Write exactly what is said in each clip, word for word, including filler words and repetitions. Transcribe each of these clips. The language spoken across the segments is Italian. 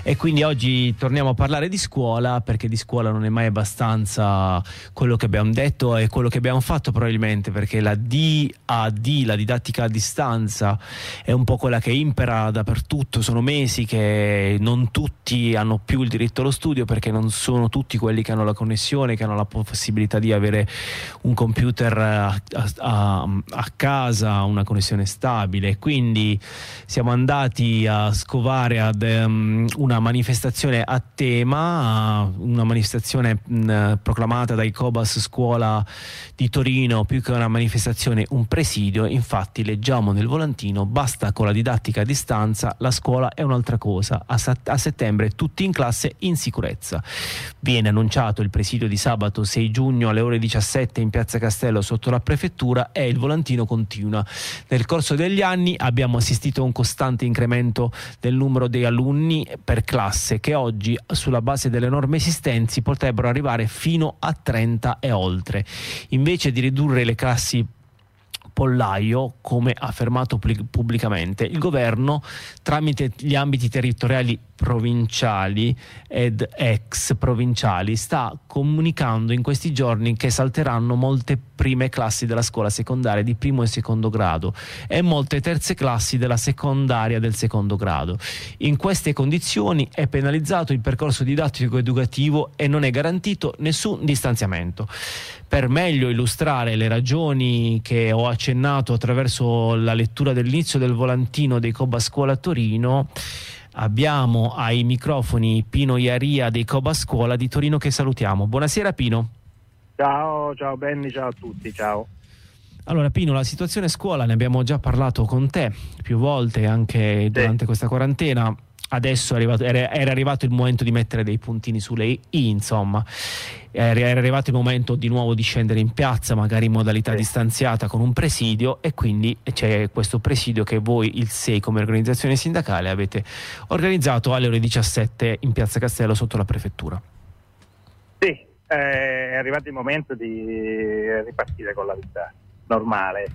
E quindi oggi torniamo a parlare di scuola, perché di scuola non è mai abbastanza quello che abbiamo detto e quello che abbiamo fatto, probabilmente, perché la D A D, la didattica a distanza, è un po' quella che impera dappertutto. Sono mesi che non tutti hanno più il diritto allo studio, perché non sono tutti quelli che hanno la connessione, che hanno la possibilità di avere un computer a, a, a casa, una connessione stabile. Quindi siamo andati a scovare ad um, una manifestazione a tema, una manifestazione mh, proclamata dai Cobas Scuola di Torino, più che una manifestazione un presidio. Infatti leggiamo nel volantino: basta con la didattica a distanza, la scuola è un'altra cosa, a, sat- a settembre tutti in classe in sicurezza. Viene annunciato il presidio di sabato sei giugno alle ore diciassette in Piazza Castello sotto la prefettura, e il volantino continua: nel corso degli anni abbiamo assistito a un costante incremento del numero dei alunni per classe, che oggi, sulla base delle norme esistenti, potrebbero arrivare fino a trenta e oltre. Invece di ridurre le classi pollaio, come affermato pubblicamente, il governo, tramite gli ambiti territoriali provinciali ed ex provinciali, sta comunicando in questi giorni che salteranno molte prime classi della scuola secondaria di primo e secondo grado e molte terze classi della secondaria del secondo grado. In queste condizioni è penalizzato il percorso didattico educativo e non è garantito nessun distanziamento. Per meglio illustrare le ragioni che ho accennato attraverso la lettura dell'inizio del volantino dei Cobas Scuola a Torino, abbiamo ai microfoni Pino Iaria dei Cobas Scuola di Torino, che salutiamo. Buonasera Pino. Ciao, ciao Benny, ciao a tutti, ciao. Allora Pino, la situazione scuola ne abbiamo già parlato con te più volte anche durante sì. questa quarantena. Adesso è arrivato, era, era arrivato il momento di mettere dei puntini sulle i, insomma. Era, era arrivato il momento di nuovo di scendere in piazza, magari in modalità sì. distanziata, con un presidio, e quindi c'è questo presidio che voi, il S E I, come organizzazione sindacale, avete organizzato alle ore diciassette in Piazza Castello sotto la prefettura. Sì, è arrivato il momento di ripartire con la vita normale.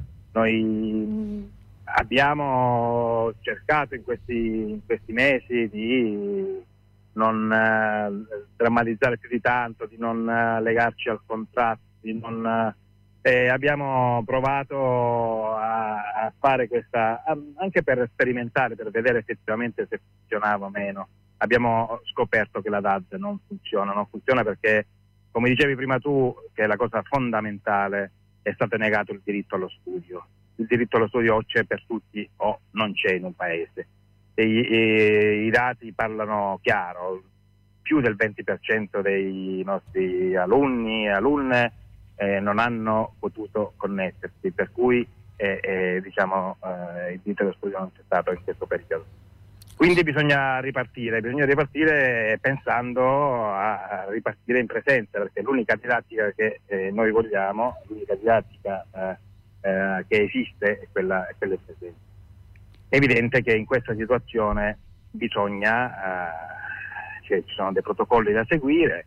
Noi abbiamo cercato in questi, in questi mesi di non eh, drammatizzare più di tanto, di non eh, legarci al contratto, di non, eh, abbiamo provato a, a fare questa, anche per sperimentare, per vedere effettivamente se funzionava o meno. Abbiamo scoperto che la D A D non funziona, non funziona perché, come dicevi prima tu, che è la cosa fondamentale, è stato negato il diritto allo studio. Il diritto allo studio o c'è per tutti o non c'è in un paese. E i, e, i dati parlano chiaro: più del venti per cento dei nostri alunni e alunne eh, non hanno potuto connettersi, per cui eh, eh, diciamo, eh, il diritto allo studio non c'è stato in questo periodo. Quindi bisogna ripartire, bisogna ripartire pensando a ripartire in presenza, perché l'unica didattica che eh, noi vogliamo, l'unica didattica eh, Eh, che esiste è quella, è quella presente. È evidente che in questa situazione bisogna, eh, cioè, ci sono dei protocolli da seguire,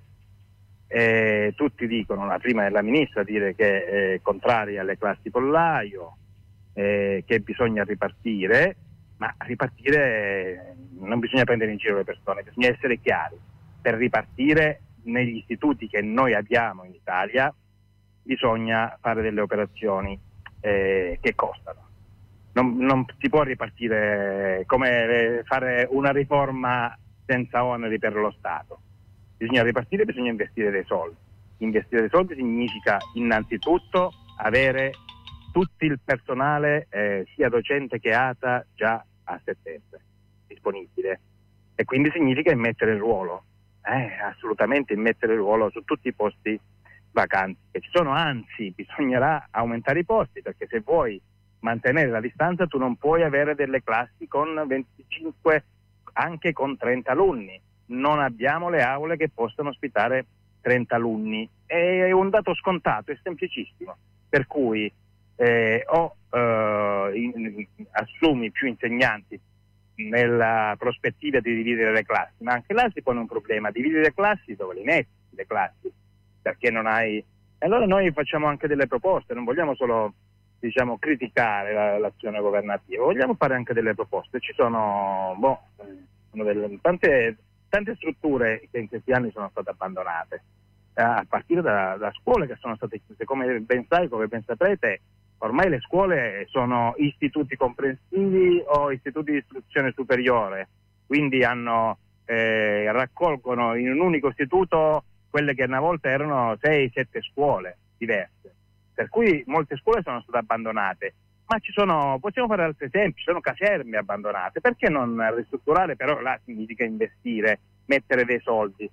eh, tutti dicono, la prima è la ministra a dire che è contraria alle classi pollaio, eh, che bisogna ripartire, ma ripartire non bisogna prendere in giro le persone, bisogna essere chiari. Per ripartire negli istituti che noi abbiamo in Italia bisogna fare delle operazioni Eh, che costano. Non, non si può ripartire come fare una riforma senza oneri per lo Stato. Bisogna ripartire, bisogna investire dei soldi. Investire dei soldi significa innanzitutto avere tutto il personale, eh, sia docente che A T A, già a settembre disponibile, e quindi significa immettere il ruolo, eh, assolutamente immettere il ruolo su tutti i posti vacanti che ci sono. Anzi, bisognerà aumentare i posti, perché se vuoi mantenere la distanza tu non puoi avere delle classi con venticinque, anche con trenta alunni. Non abbiamo le aule che possono ospitare trenta alunni. È un dato scontato, è semplicissimo. Per cui eh, o eh, in, assumi più insegnanti nella prospettiva di dividere le classi, ma anche là si pone un problema: dividere le classi, dove le metti le classi? Perché non hai. E allora noi facciamo anche delle proposte, non vogliamo solo, diciamo, criticare la, l'azione governativa, vogliamo fare anche delle proposte. Ci sono boh, sono delle, tante tante strutture che in questi anni sono state abbandonate, a partire da, da scuole che sono state chiuse. Come ben sai, come ben saprete, ormai le scuole sono istituti comprensivi o istituti di istruzione superiore, quindi hanno, eh, raccolgono in un unico istituto quelle che una volta erano sei sette scuole diverse, per cui molte scuole sono state abbandonate. Ma ci sono, possiamo fare altri esempi, ci sono caserme abbandonate, perché non ristrutturare? Però là significa investire, mettere dei soldi.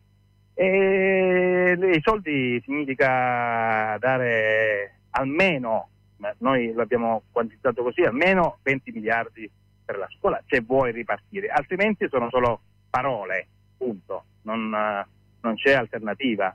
E i soldi significa dare almeno, noi l'abbiamo quantizzato così, almeno venti miliardi per la scuola se vuoi ripartire, altrimenti sono solo parole, punto, non, non c'è alternativa.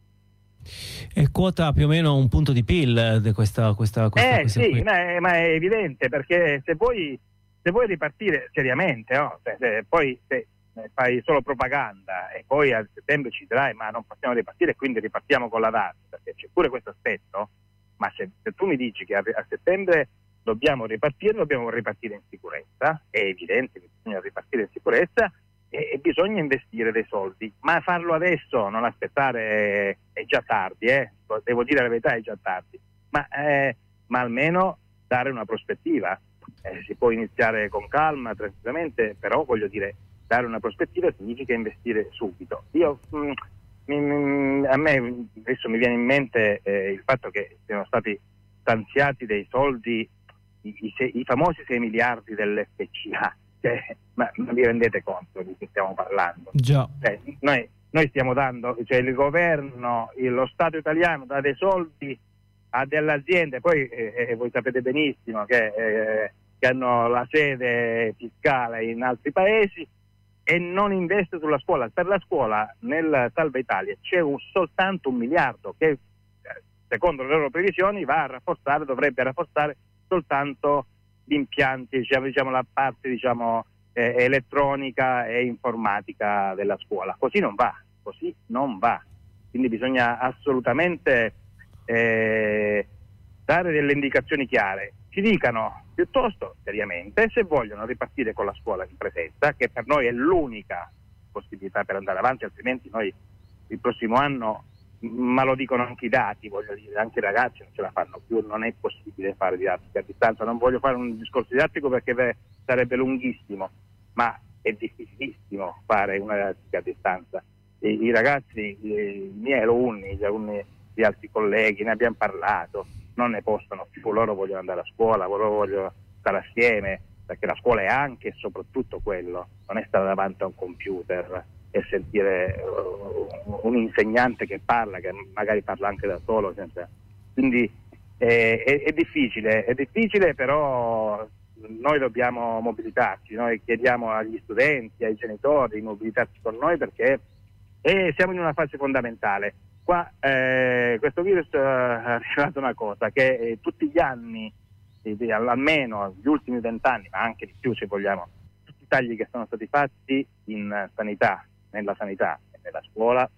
E quota più o meno un punto di P I L di questa, questa, questa eh questa sì, qui. ma è, ma è evidente, perché se vuoi, se vuoi ripartire seriamente, no? se, se, poi se fai solo propaganda e poi a settembre ci dirai ma non possiamo ripartire, quindi ripartiamo con la D A S, perché c'è pure questo aspetto. Ma se, se tu mi dici che a, a settembre dobbiamo ripartire, dobbiamo ripartire in sicurezza, è evidente che bisogna ripartire in sicurezza e, e bisogna investire dei soldi, ma farlo adesso, non aspettare, è già tardi, eh? Devo dire la verità, è già tardi, ma, eh, ma almeno dare una prospettiva. Eh, si può iniziare con calma, tranquillamente, però voglio dire, dare una prospettiva significa investire subito. Io mh, mh, a me adesso mi viene in mente eh, il fatto che siano stati stanziati dei soldi, i, i, sei, i famosi sei miliardi dell'F C A, cioè, ma non vi rendete conto di che stiamo parlando? Già. Cioè, noi, noi stiamo dando, cioè il governo, il, lo Stato italiano dà dei soldi a delle aziende, poi eh, eh, voi sapete benissimo che, eh, che hanno la sede fiscale in altri paesi, e non investe sulla scuola. Per la scuola nel Salva Italia c'è un, soltanto un miliardo che secondo le loro previsioni va a rafforzare, dovrebbe rafforzare soltanto gli impianti, diciamo, diciamo la parte diciamo eh, elettronica e informatica della scuola. Così non va, così non va. Quindi bisogna assolutamente eh, dare delle indicazioni chiare. Ci dicano piuttosto seriamente se vogliono ripartire con la scuola in presenza, che per noi è l'unica possibilità per andare avanti, altrimenti noi il prossimo anno, ma lo dicono anche i dati, voglio dire, anche i ragazzi non ce la fanno più, non è possibile fare didattica a distanza. Non voglio fare un discorso didattico perché beh, sarebbe lunghissimo, ma è difficilissimo fare una didattica a distanza. I, i ragazzi, i, i miei alunni, gli alunni di altri colleghi, ne abbiamo parlato, non ne possono più, loro vogliono andare a scuola, loro vogliono stare assieme, perché la scuola è anche e soprattutto quello, non è stare davanti a un computer e sentire uh, un insegnante che parla, che magari parla anche da solo, senza... quindi eh, è, è difficile, è difficile, però noi dobbiamo mobilitarci, noi chiediamo agli studenti, ai genitori di mobilitarsi con noi, perché eh, siamo in una fase fondamentale. Qua eh, questo virus eh, ha rivelato una cosa, che eh, tutti gli anni, eh, almeno gli ultimi vent'anni, ma anche di più se vogliamo, tutti i tagli che sono stati fatti in sanità, nella sanità e nella scuola,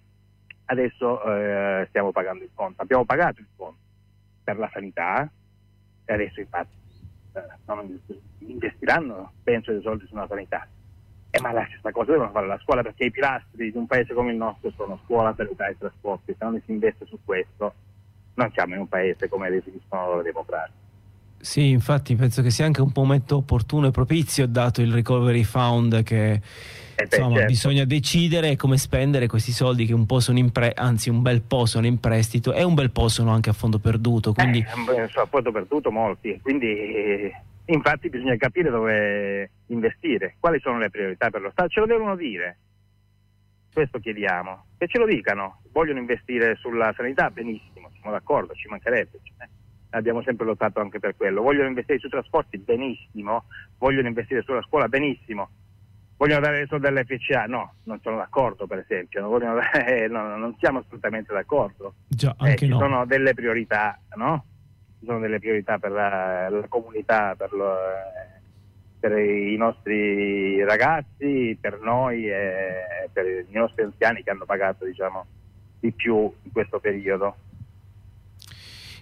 adesso eh, stiamo pagando il conto. Abbiamo pagato il conto per la sanità e adesso infatti eh, non investiranno, penso, dei soldi sulla sanità. Eh, ma la stessa cosa devono fare la scuola, perché i pilastri di un paese come il nostro sono scuola, sanità e trasporti. Se non si investe su questo, non siamo in un paese come definiscono loro democratici. Sì, infatti penso che sia anche un momento opportuno e propizio, dato il Recovery Fund, che eh beh, insomma certo, bisogna decidere come spendere questi soldi, che un po' sono in pre- anzi un bel po' sono in prestito e un bel po' sono anche a fondo perduto. Quindi eh, a fondo perduto molti, quindi eh, infatti bisogna capire dove investire, quali sono le priorità per lo Stato, ce lo devono dire, questo chiediamo, che ce lo dicano. Vogliono investire sulla sanità, benissimo, siamo d'accordo, ci mancherebbe, cioè, abbiamo sempre lottato anche per quello. Vogliono investire sui trasporti, benissimo. Vogliono investire sulla scuola, benissimo. Vogliono dare i soldi all'F C A, no, non sono d'accordo, per esempio, non, vogliono dare, no, non siamo assolutamente d'accordo. Già, anche eh, ci no. sono delle priorità, no? Ci sono delle priorità per la, la comunità, per, lo, per i nostri ragazzi, per noi e per i nostri anziani che hanno pagato, diciamo, di più in questo periodo.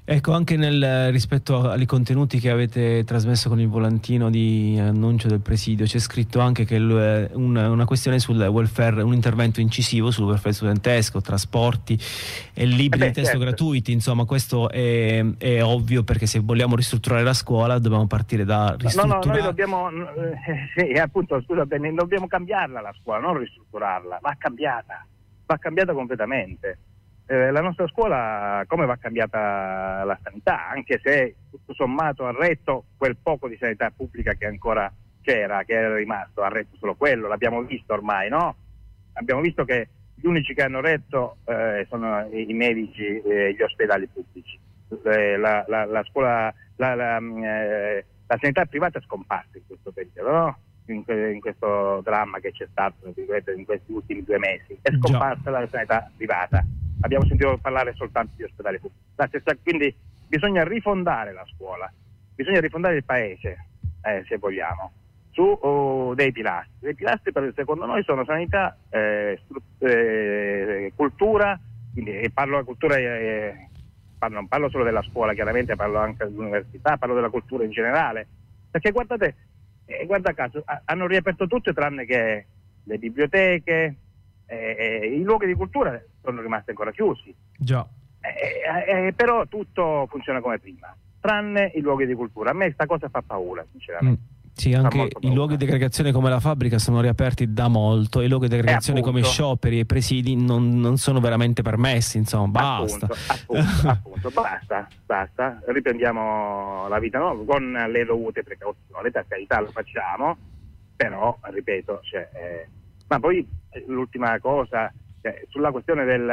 Ecco, anche nel, rispetto ai contenuti che avete trasmesso con il volantino di annuncio del presidio, c'è scritto anche che il, una, una questione sul welfare, un intervento incisivo sul welfare studentesco, trasporti e libri eh beh, di testo certo. gratuiti. Insomma, questo è, è ovvio, perché se vogliamo ristrutturare la scuola dobbiamo partire da ristrutturare. No, no, noi dobbiamo, eh, sì, appunto, scusa, bene, dobbiamo cambiarla la scuola, non ristrutturarla, va cambiata, va cambiata completamente. Eh, la nostra scuola, come va cambiata la sanità, anche se tutto sommato ha retto quel poco di sanità pubblica che ancora c'era, che era rimasto, ha retto solo quello, l'abbiamo visto ormai, no? Abbiamo visto che gli unici che hanno retto eh, sono i, i medici e gli ospedali pubblici. Eh, la, la, la scuola, la, la, eh, la sanità privata è scomparsa in questo periodo, no? In, in questo dramma che c'è stato in questi ultimi due mesi, è scomparsa la sanità privata. Abbiamo sentito parlare soltanto di ospedali pubblici. La stessa, quindi bisogna rifondare la scuola, bisogna rifondare il paese, eh, se vogliamo, su oh, dei pilastri. Dei pilastri per, secondo noi sono sanità, eh, stru- eh, cultura, quindi e parlo di cultura, eh, parlo, non parlo solo della scuola, chiaramente parlo anche dell'università, parlo della cultura in generale, perché guardate, eh, guarda caso, ha, hanno riaperto tutto tranne che le biblioteche, eh, eh, i luoghi di cultura sono rimasti ancora chiusi. Già. Eh, eh, però tutto funziona come prima, tranne i luoghi di cultura. A me questa cosa fa paura, sinceramente. Mm. Sì, anche i luoghi di aggregazione come la fabbrica sono riaperti da molto, i luoghi di aggregazione come scioperi e presidi non, non sono veramente permessi, insomma, basta. Appunto, appunto, appunto, basta, basta, riprendiamo la vita, no? Con le dovute precauzioni, per carità lo facciamo, però, ripeto, cioè, eh, ma poi l'ultima cosa, cioè, sulla questione del...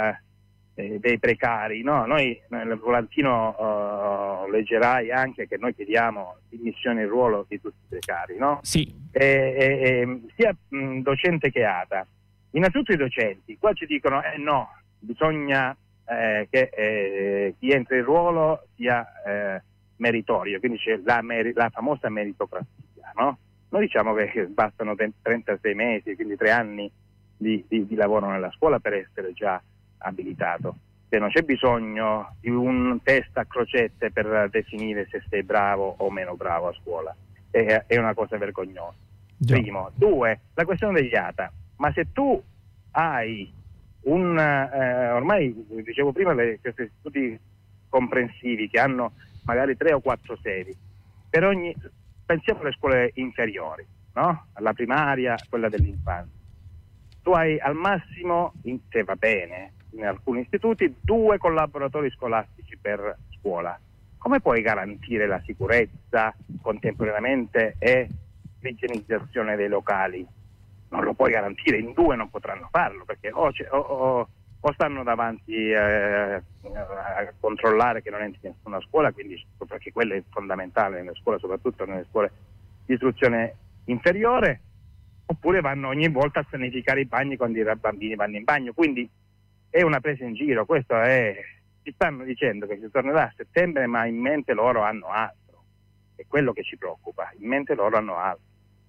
Eh, dei precari, no? Noi nel volantino uh, leggerai anche che noi chiediamo dimissione in ruolo di tutti i precari, no? Sì. E, e, e, sia mh, docente che A T A. Innanzitutto i docenti, qua ci dicono eh no, bisogna eh, che eh, chi entra in ruolo sia eh, meritorio, quindi c'è la, meri- la famosa meritocrazia, no? Noi diciamo che bastano trentasei mesi, quindi tre anni di, di, di lavoro nella scuola per essere già abilitato. Se non c'è bisogno di un test a crocette per definire se sei bravo o meno bravo a scuola, è, è una cosa vergognosa. Già. Primo. Due, la questione degli A T A. Ma se tu hai un eh, ormai dicevo prima le, questi istituti comprensivi che hanno magari tre o quattro sedi per ogni, pensiamo alle scuole inferiori, no? Alla primaria, quella dell'infanzia. Tu hai al massimo, se va bene, in alcuni istituti, due collaboratori scolastici per scuola. Come puoi garantire la sicurezza contemporaneamente e l'igienizzazione dei locali? Non lo puoi garantire, in due non potranno farlo, perché o, o, o, o stanno davanti eh, a controllare che non entri in nessuna scuola, quindi, perché quello è fondamentale nelle scuole, soprattutto nelle scuole di istruzione inferiore, oppure vanno ogni volta a sanificare i bagni quando i bambini vanno in bagno. Quindi è una presa in giro, questo è, ci stanno dicendo che si tornerà a settembre, ma in mente loro hanno altro, è quello che ci preoccupa, in mente loro hanno altro.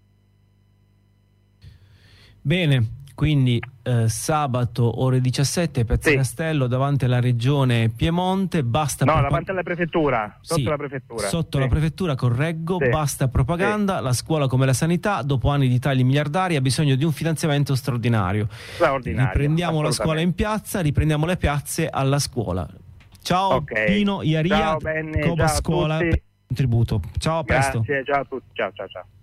Bene, quindi eh, sabato ore diciassette Piazzacastello, sì, davanti alla regione Piemonte, basta no, propag- davanti alla prefettura, sotto sì, la prefettura. Sotto sì. la prefettura, correggo, sì, basta propaganda, sì. La scuola come la sanità, dopo anni di tagli miliardari, ha bisogno di un finanziamento straordinario. Straordinario. Riprendiamo la scuola in piazza, riprendiamo le piazze alla scuola. Ciao okay. Pino Iaria, ciao, Benny, Coba ciao Scuola, a tutti. Contributo. Ciao, a presto. Grazie, ciao a tutti, ciao ciao ciao.